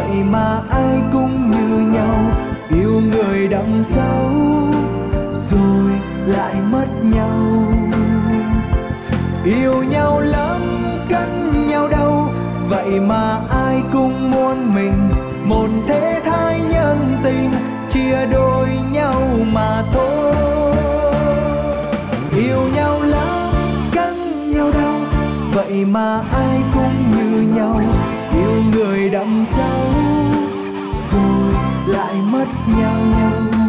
vậy mà ai cũng như nhau, yêu người đằng sau rồi lại mất nhau. Yêu nhau lắm cắn nhau đâu, vậy mà ai cũng muốn mình một thế thái nhân tình, chia đôi nhau mà thôi. Yêu nhau lắm cắn nhau đâu, vậy mà ai cũng như nhau, yêu người đằng sau rồi lại mất nhau.